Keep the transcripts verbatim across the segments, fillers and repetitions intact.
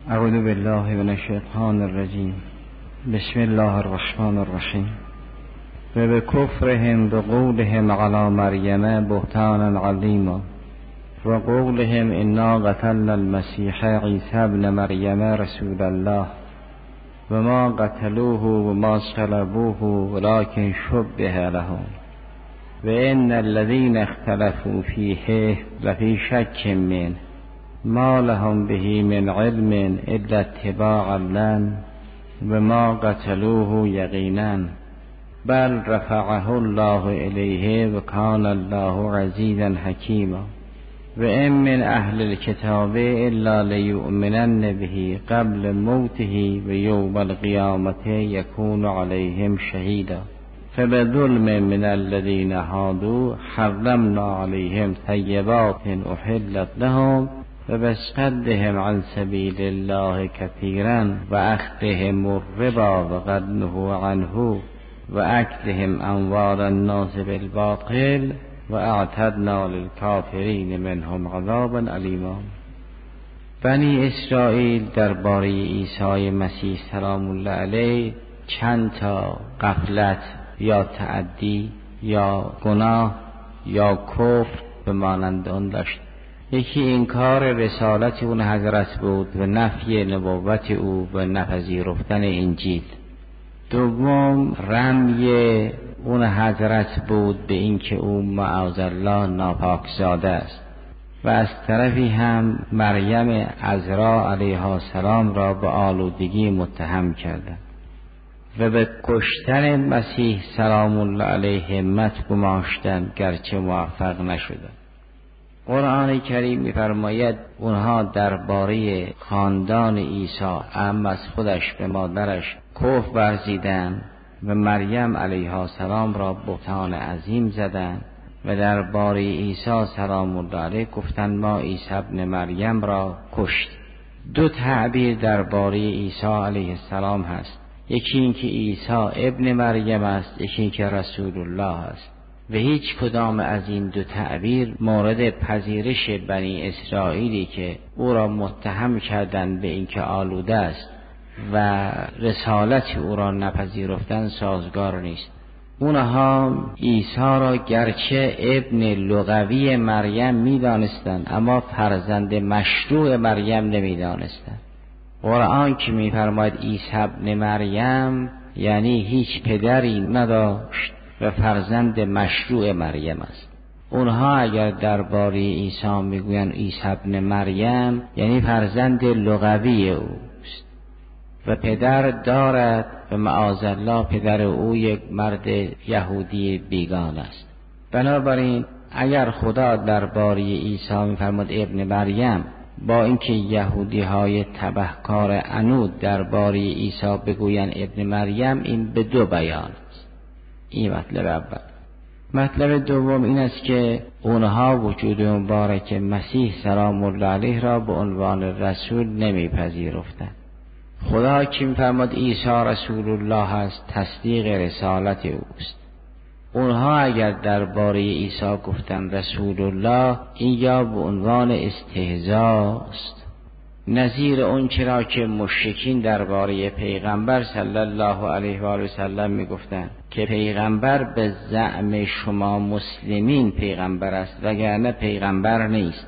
اعوذ بالله من الشیطان الرجیم. بسم الله الرحمن الرحیم. و به کفرهم و قولهم علی مریم بهتانا عظیما و قولهم انا قتلنا المسیح عیسی ابن مریم رسول الله و ما قتلوه و ما صلبوه ولكن شبه لهم و ان الذین اختلفوا فیه لفی شک منه ما لهم به من علم الا اتباع اللن و ما قتلوه یقینا بل رفعه الله الیه و کان الله عزیزا حکیما و ان من اهل الكتاب الا لیؤمنن به قبل موته و یوم القیامة یکون علیهم شهیدا فبظلم من الذین هادوا حرمنا علیهم طیبات احلت لهم و بصدهم عن سبیل الله کثیرا و اخذهم الربا و قد نهوا عنه و اکلهم اموال الناس بالباطل و اعتدنا للکافرین منهم عذابا علیما. بنی اسرائیل درباره عیسی مسیح سلام الله علیه چند تا غفلت یا تعدی یا گناه یا کفر به مانند آن داشت. یکی انکار رسالت اون حضرت بود و نفی نبوت او و نپذیرفتن انجیل. دوم رمی اون حضرت بود به اینکه او معاذالله ناپاکزاده است و از طرفی هم مریم عذرا علیها السلام را به آلودگی متهم کردند و به کشتن مسیح سلام الله علیه همت گماشتند گرچه موفق نشدند. قرآن کریم می‌فرماید اونها درباره خاندان عیسی ام از خودش به مادرش کفر ورزیدند و مریم علیها السلام را بهتان عظیم زدند و درباره عیسی سلام الله علیه گفتند ما عیسی ابن مریم را کشت. دو تعبیر درباره عیسی علیه السلام هست، یکی این که عیسی ابن مریم است، یکی این که رسول الله است و هیچ کدام از این دو تعبیر مورد پذیرش بنی اسرائیلی که او را متهم کردند به اینکه آلوده است و رسالت او را نپذیرفتن سازگار نیست. اونها عیسی را گرچه ابن لغوی مریم می‌دانستند اما فرزند مشروع مریم نمی‌دانستند. قرآن که می‌فرماید عیسی ابن مریم یعنی هیچ پدری نداشت و فرزند مشروع مریم است. اونها اگر درباره عیسی میگویند عیسی ابن مریم یعنی فرزند لغوی اوست و پدر دارد و معاذالله پدر او یک مرد یهودی بیگانه است. بنابراین اگر خدا درباره عیسی میفرماد ابن مریم با اینکه یهودی های تبهکار عنود درباره عیسی بگویند ابن مریم، این به دو بیان. این مطلب اول. مطلب دوم این است که اونها وجود مبارک مسیح سلام الله علیه را به عنوان رسول نمیپذیرفتند. خدا که می‌فرماد عیسی رسول الله است تصدیق رسالت اوست. اونها اگر درباره عیسی گفتند رسول الله، این یا به عنوان استهزاء است، نظیر اون چرا که مشرکین درباره پیغمبر صلی الله علیه و آله و سلم میگفتند که پیغمبر به زعم شما مسلمین پیغمبر است وگرنه پیغمبر نیست.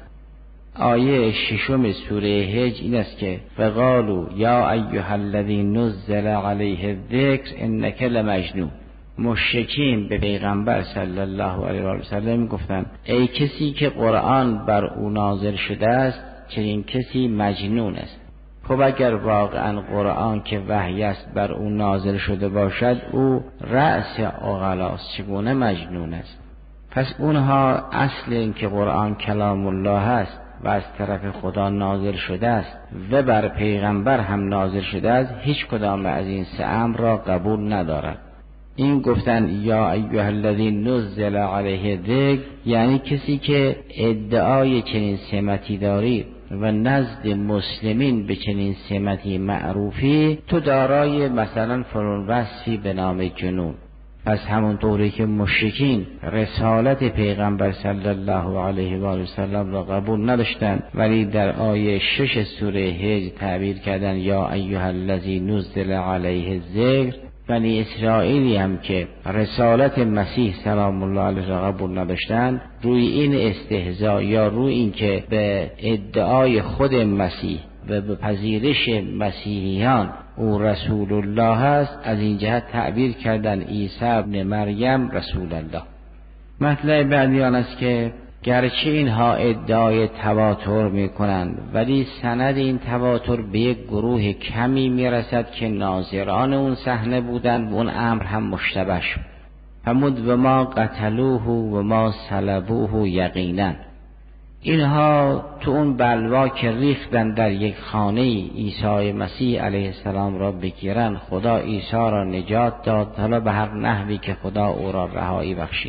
آیه ششم سوره حج این است که فقالوا یا ایها الذی نزل علیه الذکر انک لمجنون. مشرکین به پیغمبر صلی الله علیه و آله و سلم میگفتند ای کسی که قرآن بر او نازل شده است چنین کسی مجنون است. خب اگر واقعا قرآن که وحی است بر او نازل شده باشد او رأس عقلاست، چگونه مجنون است؟ پس اونها اصل این که قرآن کلام الله است و از طرف خدا نازل شده است و بر پیغمبر هم نازل شده است هیچ کدام از این سه امر را قبول ندارد. این گفتن یا ایها الذی نزل علیه الذکر یعنی کسی که ادعای چنین سمتی داری و نزد مسلمین به چنین سمتی معروفی، تو دارای مثلا فلان وصفی به نام جنون، پس همون طوری که مشرکین رسالت پیغمبر صلی الله علیه و آله و سلم را قبول نداشتند، ولی در آیه شش سوره هجر تعبیر کردن یا ایها الذی نزل علیه الذکر، بنی اسرائیلی هم که رسالت مسیح سلام الله علیه را قبول نداشتند، روی این استهزاء یا روی این که به ادعای خود مسیح و به پذیرش مسیحیان او رسول الله است، از این جهت تعبیر کردن عیسی ابن مریم رسول الله. مطلب بعدی آن است که گرچه اینها ادعای تواتر می کنند، ولی سند این تواتر به یک گروه کمی می رسد که ناظران اون صحنه بودند و اون امر هم مشتبه شد. فرمود و ما قتلوه و ما صلبوه یقینا. اینها تو اون بلوا که ریختن در یک خانه عیسی مسیح علیه السلام را بگیرن، خدا عیسی را نجات داد، حالا به هر نحوی که خدا او را رهایی بخشید.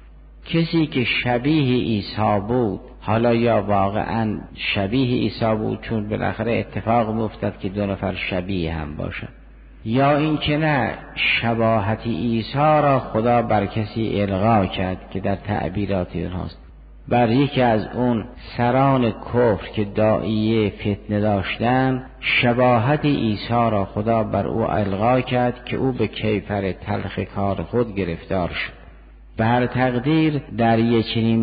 کسی که شبیه عیسی بود، حالا یا واقعا شبیه عیسی بود چون بالاخره اتفاق میافتد که دو نفر شبیه هم باشن، یا این که نه شباهت عیسی را خدا بر کسی القا کرد که در تعبیرات اینهاست، بر یکی از اون سران کفر که داعیه فتنه داشتن، شباهت عیسی را خدا بر او القا کرد که او به کیفر تلخ کار خود گرفتار شد. به هر تقدیر در یک چنین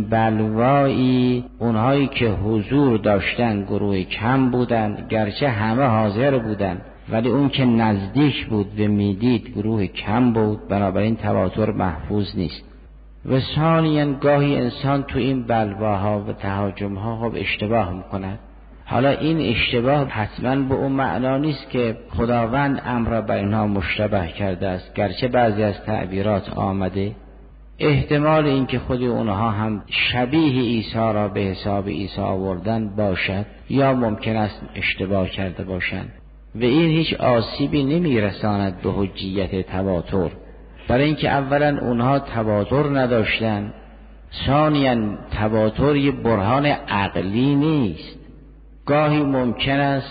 بلوایی اونهایی که حضور داشتن گروه کم بودند، گرچه همه حاضر بودند ولی اون که نزدیک بود و میدید گروه کم بود، بنابراین تواتر محفوظ نیست. و ثانیاً گاهی انسان تو این بلواها و تهاجمها خب اشتباه میکند. حالا این اشتباه حتما به اون معنا نیست که خداوند امر را بر اینها مشتبه کرده است، گرچه بعضی از تعبیرات آمده. احتمال اینکه خود اونها هم شبیه عیسی را به حساب عیسی آوردن باشد، یا ممکن است اشتباه کرده باشند و این هیچ آسیبی نمیرساند به حجیت تواتر، برای اینکه اولا اونها تواتر نداشتن، ثانیاً تواتر یه برهان عقلی نیست. گاهی ممکن است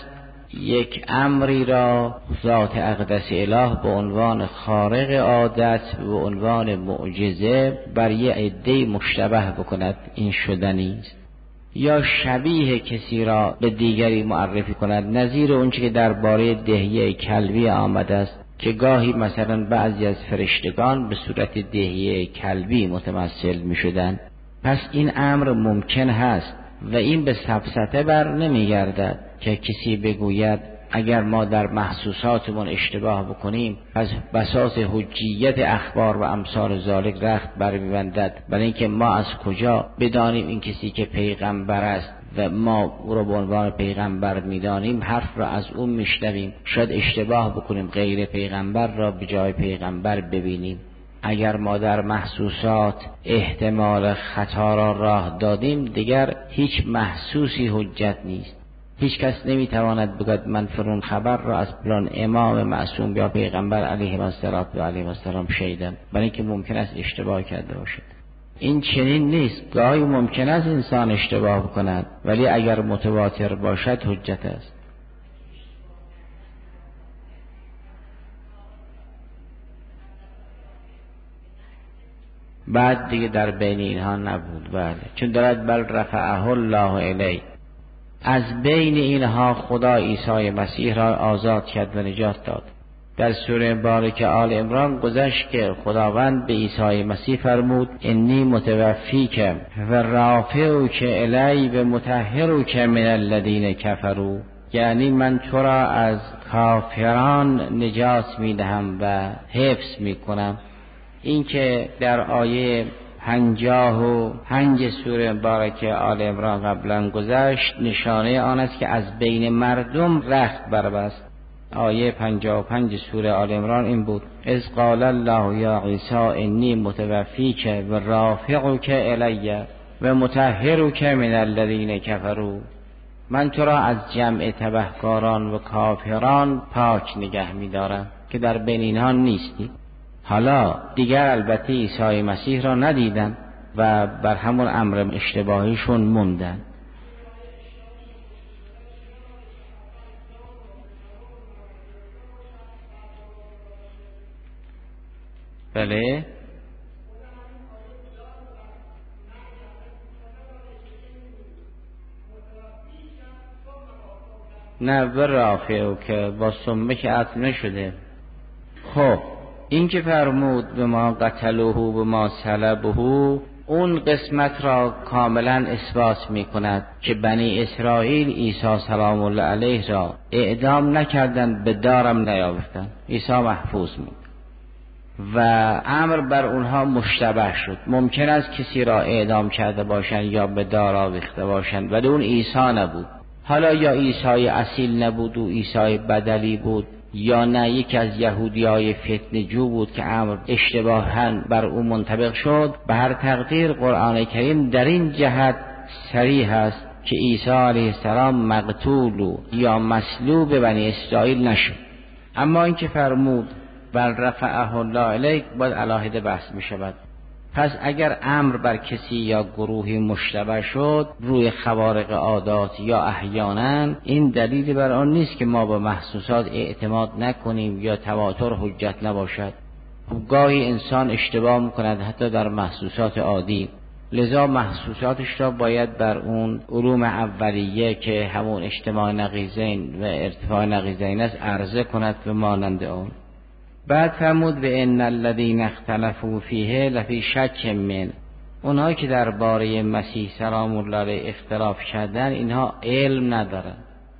یک امری را ذات اقدس اله به عنوان خارق عادت به عنوان معجزه بر یه عده مشتبه بکند، این شدنی است، یا شبیه کسی را به دیگری معرفی کند، نظیر اونچه که درباره دهیه کلبی آمده است که گاهی مثلا بعضی از فرشتگان به صورت دهیه کلبی متمثل می شدن. پس این امر ممکن هست و این به سفسطه بر نمی گردد که کسی بگوید اگر ما در محسوساتمون اشتباه بکنیم از بساط حجیت اخبار و امثال ذالک رخت بر می‌بندد، برای اینکه ما از کجا بدانیم این کسی که پیغمبر است و ما او را به عنوان پیغمبر می‌دانیم حرف را از اون میشنویم، شاید اشتباه بکنیم غیر پیغمبر را به جای پیغمبر ببینیم. اگر ما در محسوسات احتمال خطا را راه دادیم، دیگر هیچ محسوسی حجت نیست. هیچ کس نمیتواند بگوید من فرون خبر را از پلان امام معصوم یا پیغمبر علیه السلام و علیه السلام شنیدم، برای اینکه ممکن است اشتباه کرده باشد. این چنین نیست. گاهی ممکن است انسان اشتباه کند ولی اگر متواتر باشد حجت است. بعد دیگه در بین اینها نبود، بله، چون دارد بل رفعه الله الیه، از بین اینها خدا عیسی مسیح را آزاد کرد و نجات داد. در سوره مبارکه آل عمران گذشت که خداوند به عیسی مسیح فرمود انی متوفیک و رافعک الی و مطهرک من الذین کفروا، یعنی من تو را از کافران نجات میدهم و حفظ میکنم. این که در آیه پنجاه و پنج سوره مبارکه آل عمران قبلا گذشت نشانه آن است که از بین مردم رخت بربست. آیه پنجاه و پنج سوره آل عمران این بود اذ قال الله یا عیسی انی متوفیک و رافعک الی و مطهرک من الذین کفروا، من تو را از جمع تبهکاران و کافران پاک نگه می‌دارم که در بین اینها نیستی. حالا دیگر البته عیسی مسیح را ندیدن و بر همون امر اشتباهیشون موندن. بله نه بر رافعه که با سمه که عطل نشده. خب این که فرمود به ما قتلوه به ما صلبوه، اون قسمت را کاملا اثبات می کند که بنی اسرائیل عیسی سلام الله علیه را اعدام نکردند، به دارم نیاوردند، عیسی محفوظ بود و امر بر اونها مشتبه شد. ممکن است کسی را اعدام کرده باشند یا به دار آویخته باشند، ولی اون عیسی نبود. حالا یا عیسی اصیل نبود و عیسی بدلی بود، یا نه یکی از یهودیای فتنه‌جو بود که امر اشتباهاً بر او منطبق شد. به هر تقدیر قرآن کریم در این جهت صریح است که عیسی علیه السلام مقتول و یا مصلوب بنی اسرائیل نشد. اما این که فرمود بل رفعه الله الیک باید علاهده بحث می شود. پس اگر امر بر کسی یا گروهی مشتبه شد روی خوارق عادات یا احیانا، این دلیلی بر آن نیست که ما به محسوسات اعتماد نکنیم یا تواتر حجت نباشد. گاهی انسان اشتباه میکند حتی در محسوسات عادی، لذا محسوساتش را باید بر اون علوم اولیه که همون اجتماع نقیضین و ارتفاع نقیضین است عرضه کند به مانند آن. بعد فرمود به ان الذین اختلفوا فیه لفی شک من، اونهایی که درباره مسیح سلام الله علیه اختلاف کردن اینها علم ندارن،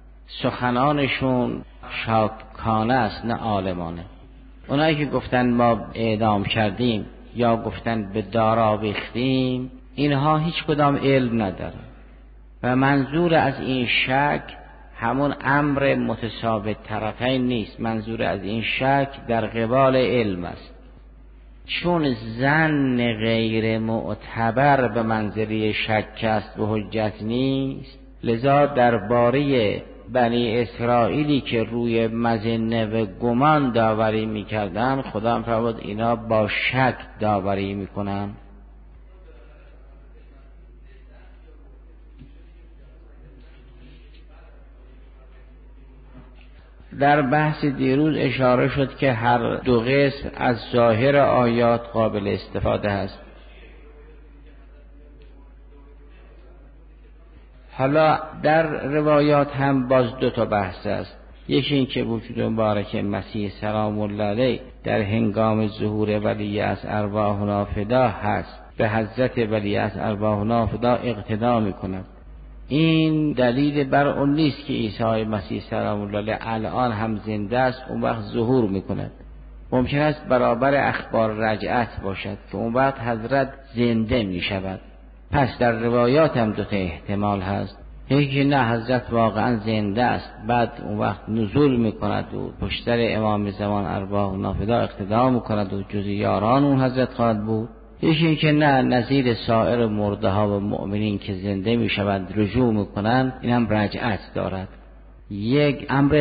سخنانشون شاکانه است نه عالمانه. اونهایی که گفتن ما اعدام کردیم یا گفتن به دار آویختیم، اینها هیچ کدام علم ندارن و منظور از این شک همون امر متثابت طرفین نیست، منظور از این شک در قبال علم است. چون ظن غیر معتبر به منزله شک است و حجت نیست، لذا درباره بنی اسرائیلی که روی مظنه و گمان داوری میکردن، خدا فرمود اینا با شک داوری میکنن. در بحث دیروز اشاره شد که هر دو قسم از ظاهر آیات قابل استفاده است. حالا در روایات هم باز دو تا بحث است. یکی این که وجود مبارک مسیح سلام الله علیه در هنگام ظهور ولی از ارواحنا فدا هست، به حضرت ولی از ارواحنا فدا اقتدا میکند. این دلیل بر اون نیست که عیسی مسیح سلام الله علیه الان هم زنده است اون وقت ظهور میکند. ممکن است برابر اخبار رجعت باشد که اون وقت حضرت زنده میشود. پس در روایات هم دو تا احتمال هست، یکی نه حضرت واقعا زنده است بعد اون وقت نزول میکند و پشتر امام زمان ارواح فدا اقتدا میکند و جز یاران اون حضرت خواهد بود. یکی که نه، نظیر سایر مرده ها و مؤمنین که زنده میشوند رجوع میکنند، این هم رجعت دارد. یک امر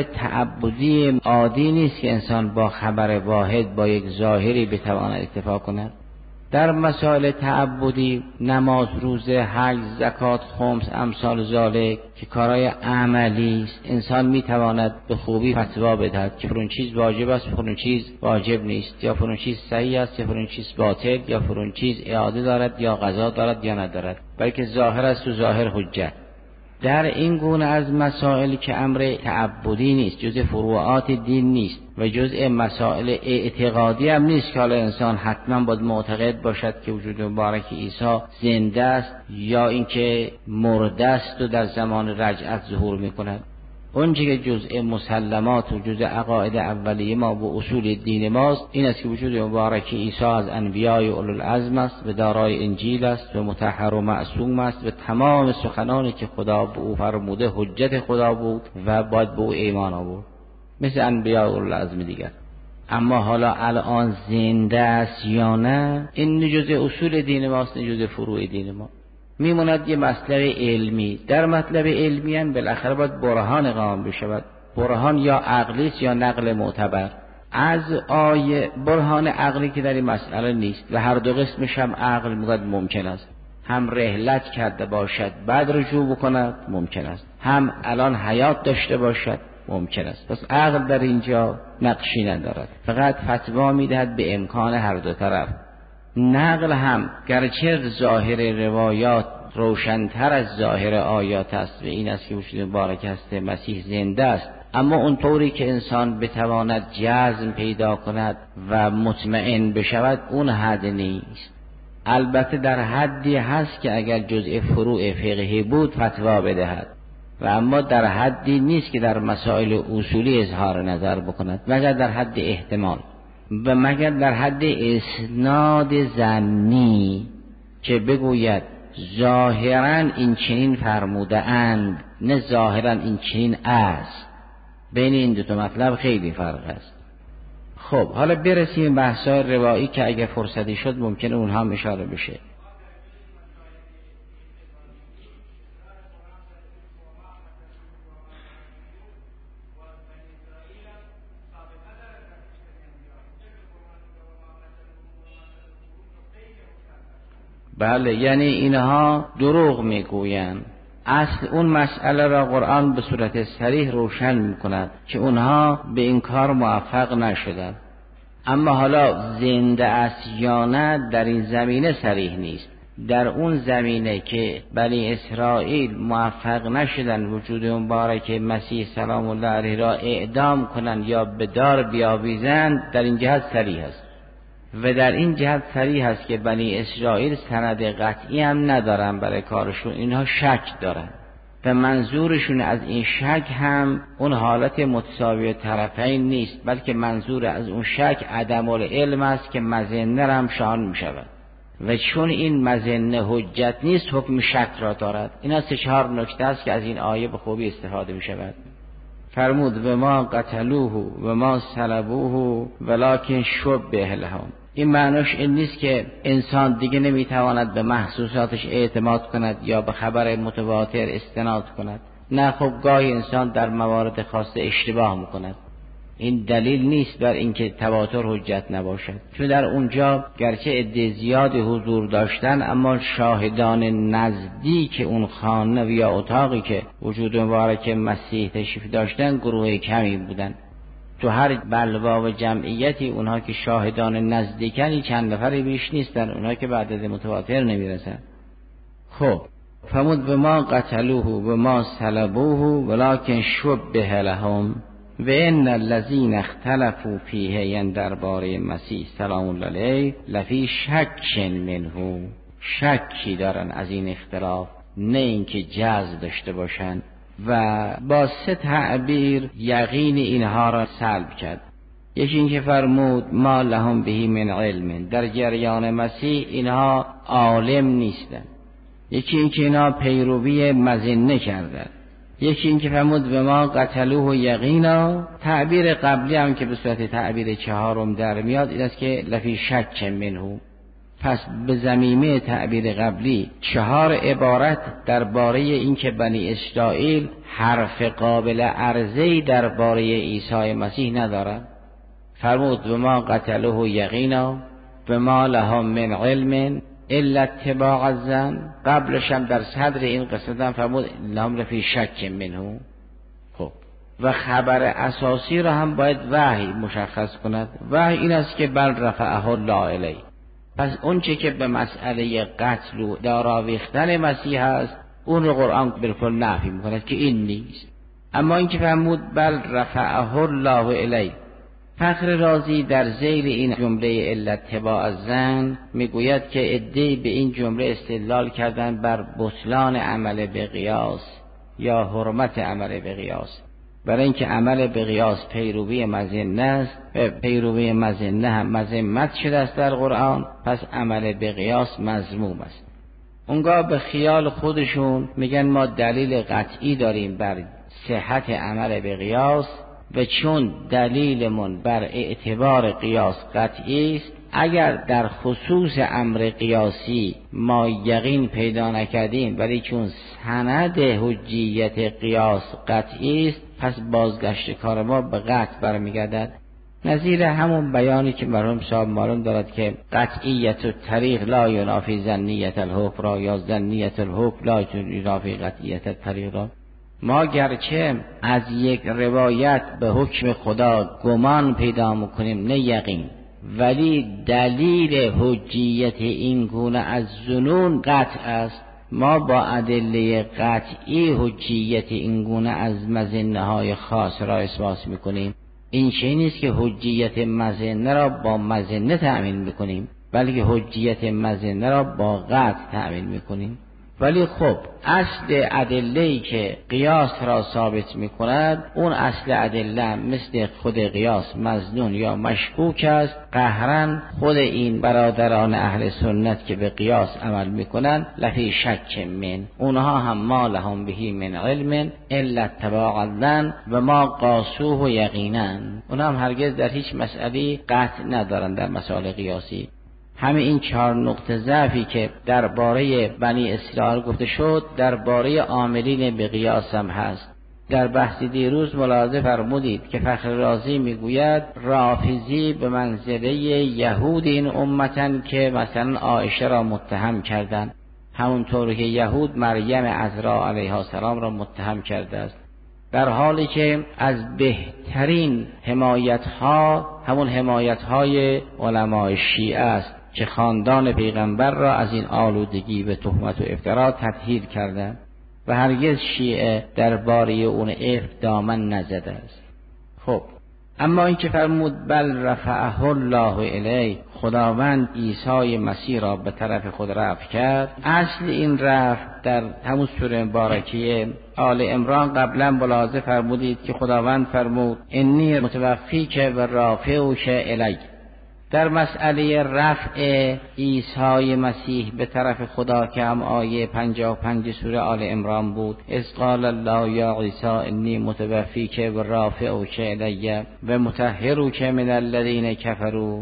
تعبدی عادی نیست که انسان با خبر واحد با یک ظاهری بتواند اتفاق کند. در مسائل تعبدی نماز، روزه، حج، زکات، خمس، امثال ذالک که کارهای عملی است، انسان میتواند به خوبی فتوا بدهد که فرون چیز واجب است، فرون چیز واجب نیست، یا فرون چیز صحیح است، یا فرون چیز باطل، یا فرون چیز اعاده دارد یا قضا دارد یا ندارد، بلکه ظاهر است و ظاهر حجت. در این گونه از مسائل که امر تعبدی نیست، جزء فروعات دین نیست و جزء مسائل اعتقادی هم نیست که حالا انسان حتما باید معتقد باشد که وجود مبارک عیسی زنده است یا اینکه مرده است و در زمان رجعت ظهور میکند. اونچه که جزء مسلمات و جزء عقاید اولیه ما و اصول دین ماست این است که وجود مبارک عیسی از انبیای اولوالعزم است و دارای انجیل است و مطهر و معصوم است و تمام سخنانی که خدا به او فرموده حجت خدا بود و باید به او ایمان آورد مثل انبیای اولوالعزم دیگر. اما حالا الان زنده است یا نه، این جزء اصول دین ماست، نه جزء فروع دین ما. میموند یه مطلب علمی. در مطلب علمی هم بالاخره باید برهان قائم بشود. برهان یا عقلی است یا نقل معتبر. از آیه برهان عقلی که در این مسئله نیست و هر دو قسمش هم عقل میگوید ممکن است. هم رحلت کرده باشد بعد رجوع بکند ممکن است، هم الان حیات داشته باشد ممکن است. پس عقل در اینجا نقشی ندارد، فقط فتوا میدهد به امکان هر دو طرف. نقل هم گرچه ظاهر روایات روشن‌تر از ظاهر آیات است و این است که وجود مبارک است مسیح زنده است، اما اون طوری که انسان بتواند جزم پیدا کند و مطمئن بشود اون حد نیست. البته در حدی هست که اگر جزء فروع فقهی بود فتوا بدهد، و اما در حدی نیست که در مسائل اصولی اظهار نظر بکند، مگر در حد احتمال و مگر در حد اسناد ظنی که بگوید ظاهرا این چنین فرموده اند، نه ظاهرا این چنین است. بین این دو تا مطلب خیلی فرق است. خب حالا برسیم بحث‌های روایی که اگه فرصتی شد ممکنه اونها هم اشاره بشه. بله، یعنی اینها دروغ میگویند. اصل اون مسئله را قرآن به صورت صریح روشن میکند که اونها به این کار موفق نشدند. اما حالا زنده است یا نه در این زمینه صریح نیست. در اون زمینه که بنی اسرائیل موفق نشدن وجود مبارک مسیح سلام الله علیه را اعدام کنند یا به دار بیاویزند، در این جهت صریح است. و در این جهت صریح است که بنی اسرائیل سند قطعی هم ندارن برای کارشون، اینها شک دارن و منظورشون از این شک هم اون حالت متساوی طرفین نیست، بلکه منظور از اون شک عدم العلم است که مظنه هم شان می شود و چون این مظنه حجت نیست حکم شک را دارد. این از سه چهار نکته است که از این آیه به خوبی استفاده می شود. فرمود و ما قتلوه و ما صلبوه ولکن شبه لهم. این معنیش این نیست که انسان دیگه نمیتواند به محسوساتش اعتماد کند یا به خبر متواتر استناد کند. نه، خب گاهی انسان در موارد خاصه اشتباه میکند. این دلیل نیست بر اینکه تواتر حجت نباشد، چون در اونجا گرچه عده زیادی حضور داشتن اما شاهدان نزدیک اون خانه یا اتاقی که وجود مبارک مسیح تشریف داشتن گروه کمی بودن. تو هر بلوا و جمعیتی اونها که شاهدان نزدیکنی چند نفری بیش نیستن، اونها که به عدد متواتر نمیرسن. خب فرمود به ما قتلوه و ما صلبوه ولکن شبه لهم و ان الذین اختلفوا فیه، یعنی درباره مسیح سلام الله علیه، لفی شک منه، شکی دارن از این اختلاف، نه اینکه جزم داشته باشن. و با سه تعبیر یقین اینها را سلب کرد. یکی اینکه فرمود ما لهم بهی من علم، در جریان مسیح اینها عالم نیستن. یکی اینکه اینها پیروی مظنه کردن. یکی اینکه فرمود به ما قتلوه یقینا. تعبیر قبلی هم که به صورت تعبیر چهارم در میاد این است که لفی شک منه. پس به ضمیمه تعبیر قبلی چهار عبارت درباره اینکه بنی اسرائیل حرف قابل عرضه‌ای درباره عیسی مسیح ندارند. فرمود به ما قتلوه یقینا به ما لهم من علم الا اتباع الظن. قبلش هم در صدر این قصه فرمود لهم فی شک منه. خب و خبر اساسی را هم باید وحی مشخص کند. وحی این است که بل رفعه الله الیه. پس اون چه که به مسئله قتل و داراویختن مسیح است اون رو قرآن بالکل نفی میکند که این نیست. اما این که فرمود بل رفعه الله الیه، فخر رازی در ذیل این جمله الا اتباع الظن میگوید که عده‌ای به این جمله استدلال کردن بر بطلان عمل به قیاس یا حرمت عمل به قیاس، برای اینکه عمل به قیاس پیروی مظنه است و پیروی مظنه هم مذمت شده است در قرآن، پس عمل به قیاس مذموم است. اونگاه به خیال خودشون میگن ما دلیل قطعی داریم بر صحت عمل به قیاس و چون دلیلمون بر اعتبار قیاس قطعی است، اگر در خصوص امر قیاسی ما یقین پیدا نکردیم ولی چون سند حجیت قیاس قطعی است، پس بازگشت کار ما به قطع برمیگردد. نظیر همون بیانی که مرحوم صاحب معلوم دارد که قطعیت الطریق لا ینافی ظنیت الحکم را یا ظنیت الحکم لا ینافی قطعیت الطریق را. ما گرچه از یک روایت به حکم خدا گمان پیدا میکنیم نه یقین، ولی دلیل حجیت این گونه از ظنون قطع است. ما با ادله قطعی حجیت این گونه از مظنه های خاص را اثبات میکنیم. این چیزی نیست که حجیت مظنه را با مظنه تأمین میکنیم، بلکه حجیت مظنه را با قطع تأمین میکنیم. ولی خب اصل ادله‌ای که قیاس را ثابت می‌کند، اون اصل ادله مثل خود قیاس مظنون یا مشکوک است. قهرن خود این برادران اهل سنت که به قیاس عمل می‌کنند لفی شک من، اونها هم ما لهم بهی من علم الا اتباع الظن و ما قاسوه یقینا، اونها هم هرگز در هیچ مسئله قطع ندارند در مسائل قیاسی. همه این چهار نقطه ضعفی که درباره بنی اسرائیل گفته شد درباره عاملین به قیاس هم هست. در بحث دیروز ملاحظه فرمودید که فخر رازی میگوید رافضی به منزله یهود این امتن که مثلا عایشه را متهم کردند، همونطور که یهود مریم عذرا علیها السلام را متهم کرده است، در حالی که از بهترین حمایت ها همون حمایت های علمای شیعه است که خاندان پیغمبر را از این آلودگی و تهمت و افترا تطهیر کردند و هرگز شیعه درباره اون افت دامن نزده است. خب اما این که فرمود بل رفعه الله الیه، خداوند عیسی مسیح را به طرف خود رفع کرد، اصل این رفع در همون سوره مبارکه آل عمران قبلا ملاحظه فرمودید که خداوند فرمود انی متوفیک و رافعک الی. در مسئله رفع عیسی مسیح به طرف خدا که هم آیه پنجاه و پنج سوره آل عمران بود، اذ قال الله یا عیسی انی متوفیک و رافعک الی و مطهرک من الذین کفروا،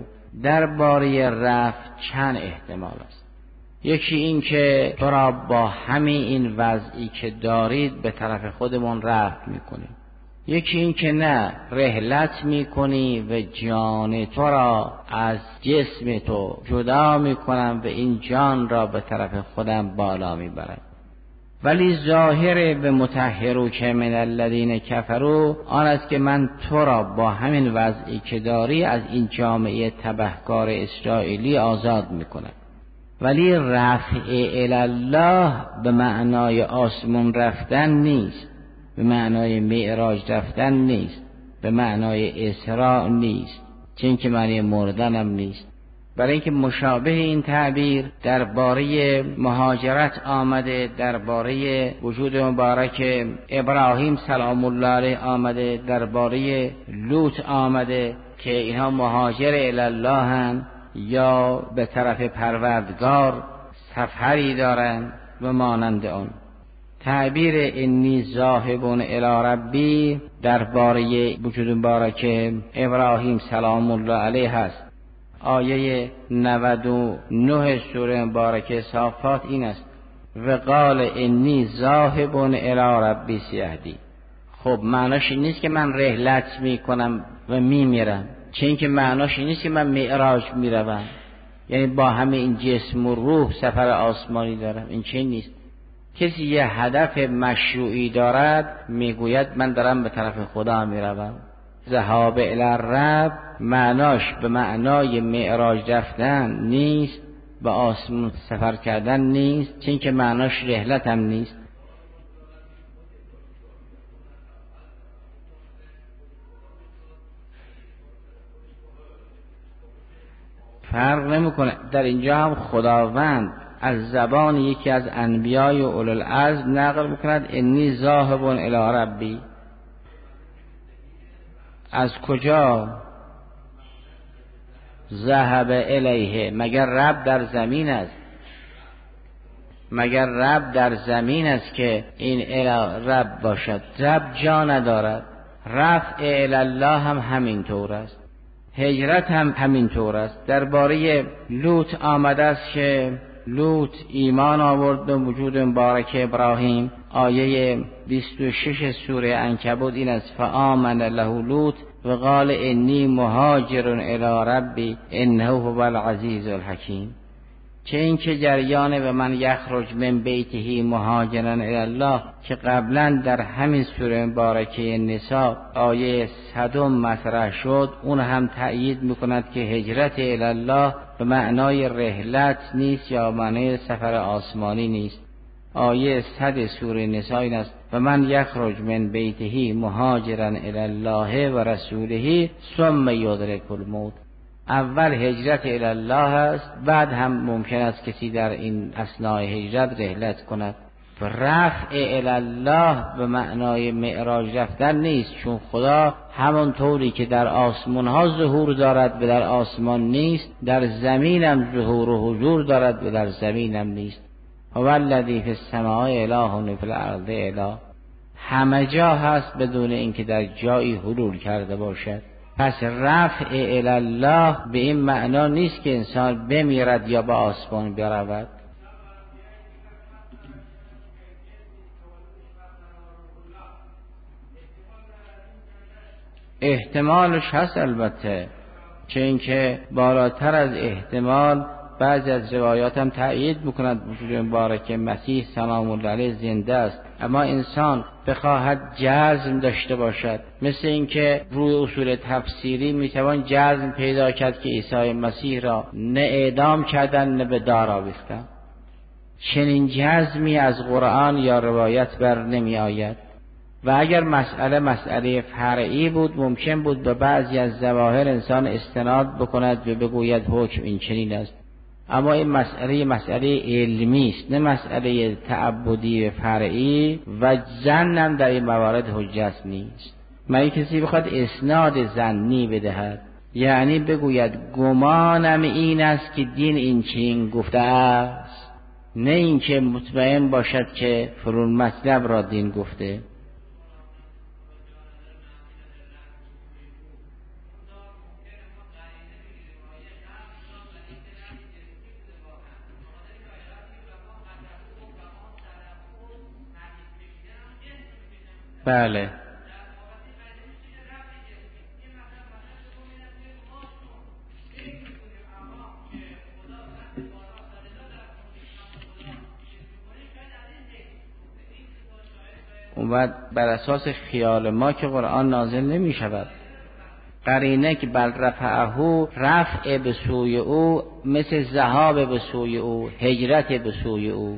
درباره رفع چند احتمال است. یکی این که تو را با همین این وضعی که دارید به طرف خودمون رفع میکنیم. یکی این که نه، رحلت میکنی و جان تو را از جسم تو جدا میکنم و این جان را به طرف خودم بالا میبرم. ولی ظاهر به مطهروک من الذین کفروا آن است که من تو را با همین وضعی که داری از این جامعه تبهکار اسرائیلی آزاد میکنم. ولی رفع الله به معنای آسمون رفتن نیست، به معنای معراج رفتن نیست، به معنای اسراء نیست، چون که معنی مردن هم نیست. برای اینکه مشابه این تعبیر درباره مهاجرت آمده، درباره وجود مبارک ابراهیم سلام الله علیه آمده، درباره لوط آمده که اینها مهاجر الی الله هستند یا به طرف پروردگار سفری دارند و مانند آن. تعبیر انی ذاهب الی ربی درباره وجود مبارک ابراهیم سلام الله علیه هست. آیه نود و نه سوره مبارکه صافات این است و قال انی ذاهب الی ربی سیهدی. خب معناش این نیست که من رحلت میکنم و میمیرم، چون که معناش این نیست که من معراج میروم، یعنی با همه این جسم و روح سفر آسمانی دارم. این چه نیست. کسی یه هدف مشروعی دارد میگوید من دارم به طرف خدا میروم. ذهاب الی الرب معناش به معنای معراج رفتن نیست، به آسمون سفر کردن نیست، چون که معناش رحلت هم نیست. فرق نمیکنه. در اینجا هم خداوند از زبان یکی از انبیای اولو العزم نقل میکند انی ذاهب الی ربی. از کجا ذهب الیه؟ مگر رب در زمین است؟ مگر رب در زمین است که این الی رب باشد؟ رب جا ندارد. رفع الی الله هم همین طور است، هجرت هم همین طور است. درباره لوط آمده است که لوط ایمان آورد به وجود مبارک ابراهیم. آیه بیست و شش سوره عنکبوت این است فآمن له لوط و قال انی مهاجر الی ربی انه هو العزیز الحکیم. چه اینکه جریان و من یخرج من بیته مهاجرا الی الله که قبلا در همین سوره مبارکه نساء آیه صدم مطرح شد، اون هم تأیید میکند که هجرت الی الله به معنای رحلت نیست یا معنای سفر آسمانی نیست. آیه صد سوره نساء این است و من یخرج من بیته مهاجرا الی الله و رسوله ثم یدرک الموت. اول هجرت الی الله است، بعد هم ممکن است کسی در این اثناء هجرت رحلت کند. رفع الی الله به معنای معراج رفتن نیست، چون خدا همون طوری که در آسمان ها ظهور دارد و در آسمان نیست، در زمین هم ظهور و حضور دارد و در زمین هم نیست. هو الذی فی السماء اله و فی الارض اله، همه جا هست بدون اینکه در جایی حلول کرده باشد. پس رفع الی الله به این معنا نیست که انسان بمیرد یا به آسمان برود. احتمالش هست البته، چه اینکه بالاتر از احتمال بعضی از روایات هم تأیید میکند وجود مبارک مسیح سلام الله علیه زنده است، اما انسان بخواهد جزم داشته باشد، مثل اینکه روی اصول تفسیری میتوان جزم پیدا کرد که عیسی مسیح را نه اعدام کردن نه به دار آویختن، چنین جزمی از قرآن یا روایت بر نمی آید. و اگر مسئله مسئله فرعی بود ممکن بود به بعضی از ظواهر انسان استناد بکند و بگوید حکم این چنین است، اما این مسئله مسئله علمی است، نه مسئله تعبدی و فرعی، و ظنم در این موارد حجت نیست. مگه کسی بخواد اسناد ظنی بدهد، یعنی بگوید گمانم این است که دین این چنین گفته است، نه اینکه مطمئن باشد که فرون مطلب را دین گفته. بله. اون بعد بر اساس خیال ما که قرآن نازل نمی شود. قرینه که بل رفعه، رفع به سوی او مثل ذهاب به سوی او، هجرت به سوی او.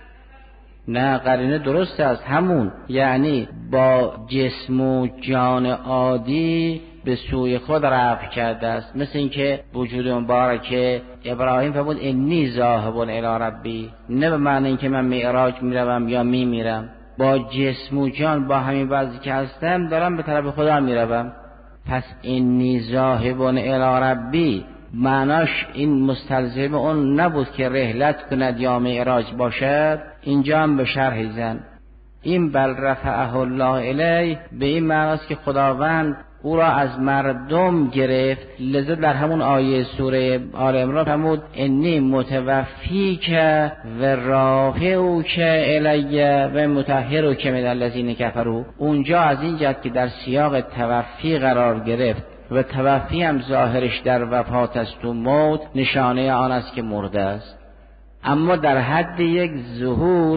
نه، قرینه درست است، همون یعنی با جسم و جان عادی به سوی خود رفع کرده است، مثل اینکه وجود مبارک ابراهیم فرمود انی ذاهب الی ربی، نه به معنی اینکه من معراج میروم یا میمیرم، با جسم و جان با همین وضعی که هستم دارم به طرف خدا میروم. پس انی ذاهب الی ربی معناش این مستلزم اون نبود که رحلت کند یا معراج باشد. اینجا هم به شرح زن این بل رفعه الله الیه به این معناست که خداوند او را از مردم گرفت، لذا در همون آیه سوره آل عمران فرمود انی متوفیک و رافعک الیه و مطهرک من الذین کفروا. اونجا از این جهت که در سیاق توفی قرار گرفت و توفی هم ظاهرش در وفات است و موت، نشانه آن است که مرده است، اما در حد یک ظهور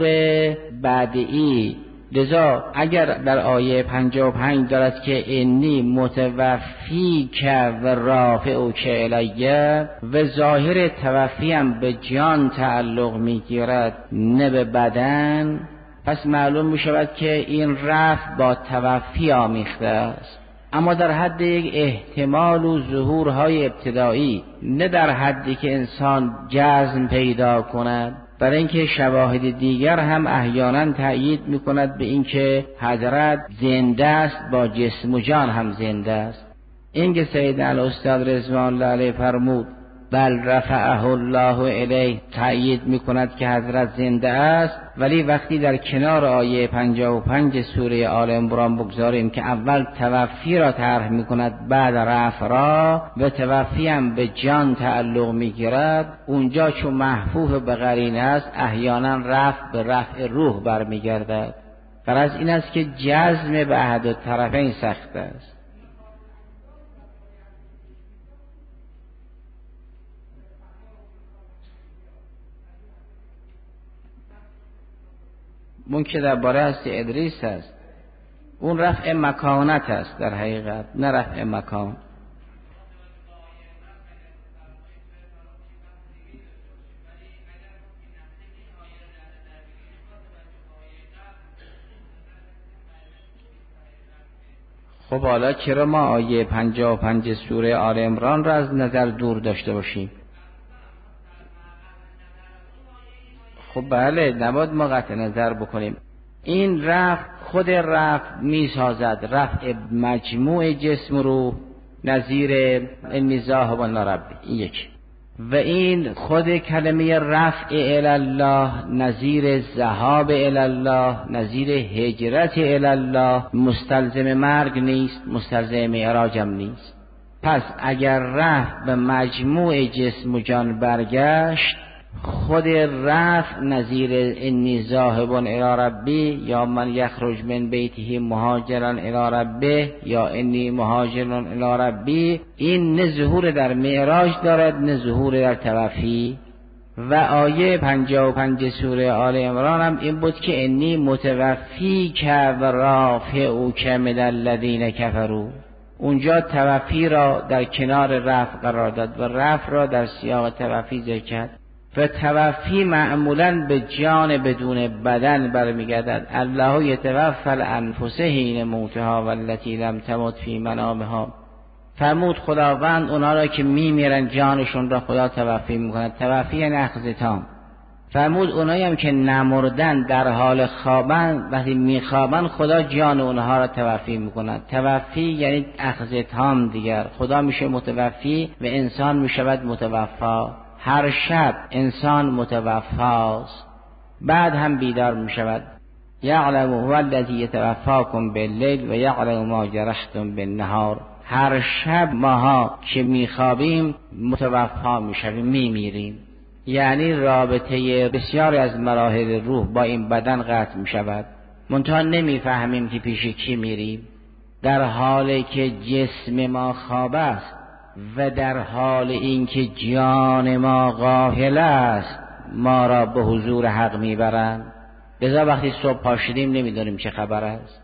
بعدی. لذا اگر در آیه پنجاه و پنج دارد که انی متوفیک و رافعک الیه و ظاهر توفی هم به جان تعلق میگیرد نه به بدن، پس معلوم میشود که این رفع با توفی آمیخته است، اما در حد یک احتمال و ظهورهای ابتدایی، نه در حدی که انسان جزم پیدا کند. برای اینکه شواهد دیگر هم احیانا تأیید میکند به اینکه حضرت زنده است، با جسم و جان هم زنده است. این که سید الاستاد رضوان الله علیه فرمود بل رفعه الله الیه تأیید میکند که حضرت زنده است، ولی وقتی در کنار آیه پنجاه و پنج سوره آل عمران بگذاریم که اول توفی را طرح میکند بعد رفع را و توفی هم به جان تعلق میگیرد، اونجا چون محفوظ به قرینه است احیانا رفع به رفع روح برمیگردد. غرض این است که جزم به احد الطرفین سخت است. اون که درباره هست ادریس هست، اون رفع مکانت است در حقیقت، نه رفع مکان. خب حالا چرا ما آیه پنجاه و پنج سوره آل عمران را از نظر دور داشته باشیم؟ خب بله، نباید ما قطع نظر بکنیم. این رفع خود رفع می سازد رفع مجموع جسم رو نظیر انی ذاهب الی ربی، این یک. و این خود کلمه رفع الی الله نظیر ذهاب الی الله، نظیر هجرت الی الله مستلزم مرگ نیست، مستلزم معراجم نیست. پس اگر رفع به مجموع جسم و جان برگشت، خود رفع نظیر انی ذاهب الی ربی یا من یخرج من بیته مهاجرا الی ربه یا انی مهاجر الی ربی، این نه ظهور در معراج دارد نه ظهور در توفی. و آیه پنجاه و پنج سوره آل عمران هم این بود که انی متوفی که و رافع که من الذین کفروا، اونجا توفی را در کنار رفع قرار داد و رفع را در سیاق توفی ذکر کرد. و توفی معمولاً به جان بدون بدن برمیگردد. الله یتوفی الانفس حین موتها والتی لم تمت فی منامها. فرمود خداوند اونا را که میمیرن جانشون را خدا توفی میکند. توفی یعنی اخذ تام. فرمود اونایی هم که نمردن در حال خوابن، وقتی میخوابن خدا جان اونها را توفی میکند. توفی یعنی اخذ تام دیگر. خدا میشه متوفی و انسان میشود متوفا. هر شب انسان متوفاست، بعد هم بیدار می شود. یعلم هو الذی یتوفاکم باللیل و یعلم ما جرحتم بالنهار. هر شب ماها که می خوابیم متوفا می شویم، می میریم. یعنی رابطه بسیاری از مراحل روح با این بدن قطع می شود. منتها نمی فهمیم که پیش کی میریم، در حالی که جسم ما خواب است و در حال اینکه جان ما غافل است ما را به حضور حق میبرند. لذا وقتی صبح پا شدیم نمیدونیم چه خبر است.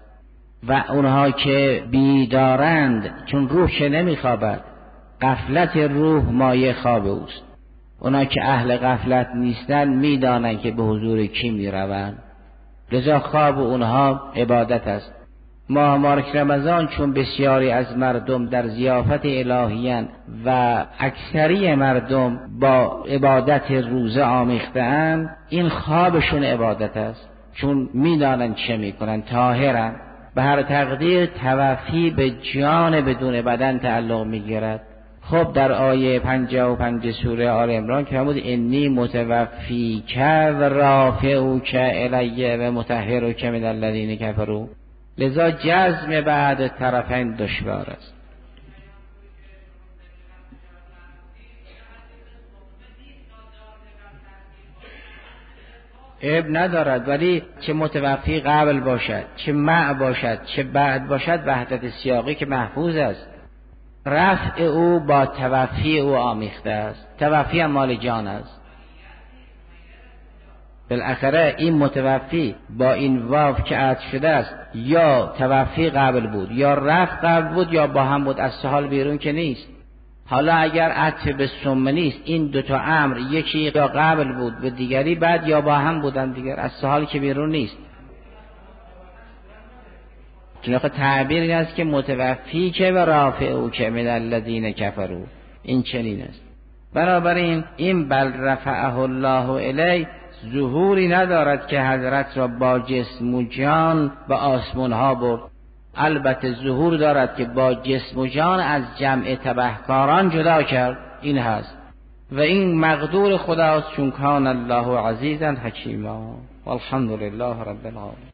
و اونها که بیدارند، چون روح که نمیخوابد، غفلت روح مایه خواب اوست. اونها که اهل غفلت نیستن میدانند که به حضور کی میروند. لذا خواب اونها عبادت است. ماه مبارک رمضان چون بسیاری از مردم در ضیافت الهیان و اکثری مردم با عبادت روزه آمیخته‌اند، این خوابشون عبادت است، چون میدانن چه میکنن، طاهرن. به هر تقدیر توفی به جان بدون بدن تعلق میگیرد. خب در آیه پنجاه و پنج سوره آل عمران که فرمود انی متوفی که و رافع که الیه و مطهر که من الذین کفروا، لذا جزم بعد طرفین دشوار است. عیب ندارد، ولی چه متوفی قبل باشد، چه مع باشد، چه بعد باشد، وحدت سیاقی که محفوظ است. رفع او با توفی او آمیخته است. توفی هم مال جان است. بالاخره این متوفی با این واو که عطف شده است، یا توفی قبل بود یا رفع قبل بود یا با هم بود، از سهال بیرون که نیست. حالا اگر عطف به ثم نیست، این دوتا امر یکی یا قبل بود و دیگری بعد یا با هم بودن دیگر، از سهال که بیرون نیست. چون آخه تعبیر این است که متوفی که و رافع او که من الذین کفروا، این چنین است. بنابراین این بل رفعه الله الی ظهوری ندارد که حضرت را با جسم و جان به آسمان ها برد. البته ظهور دارد که با جسم و جان از جمع تبهکاران جدا کرد، این هست. و این مقدور خداست، چون کان الله عزیزا حکیما. والحمد لله رب العالمین.